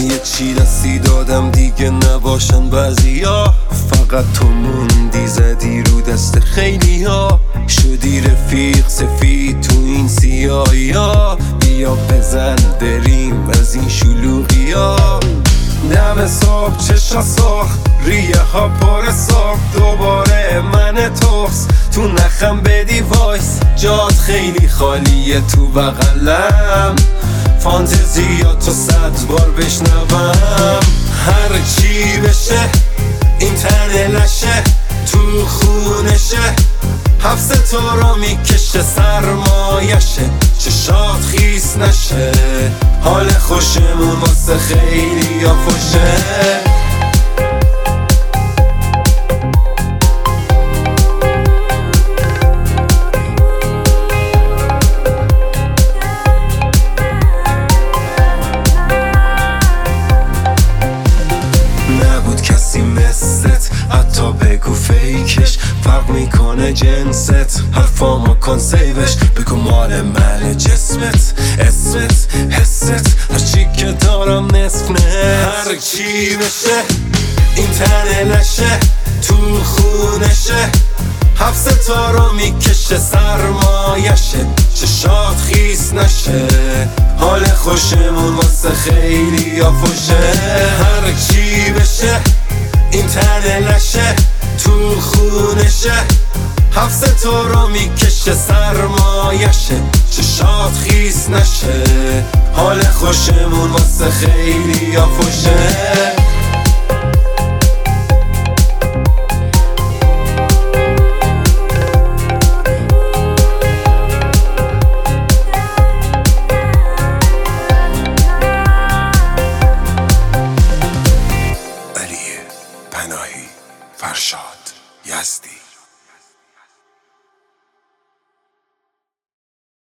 یه چی دستی دادم دیگه نباشن بعضیا. فقط تو موندی زدی رو دست خیلی ها، شدی رفیق سفید تو این سیاهیا. بیا بزن بریم از این شلوغی ها. دم صبح چشا ساخت ریه ها پر ساخت، دوباره من توست تو نخم بدی وایس. جات خیلی خالیه تو بغلم، فانتزیاتو 100 بار بشنوم. هر چی بشه این تنه لشه تو خونشه، حبس تو رو میکشه سرمایشه، چشات خیس نشه. حال خوشمون واسه خیلی یا فشه. نبود کسی مثلت حتی بگو فیکش، فرق میکنه جنست، حرفامو کن سیوش. بگو مال من جسمت اسمت حست، هرچی که دارم نصف هر چی بشه این تنه نشه تو خونشه، حبس تو رو میکشه سرمایشه، چشات خیس نشه. حال خوشمون واسه خیلی یا فشه. هر چی بشه این تنه نشه تو خونشه، حبس تو رو میکشه سرمایشه، چشات خیس نشه. حال خوشمون واسه خیلی یا فشه. پناهی، فرشاد، یزدی.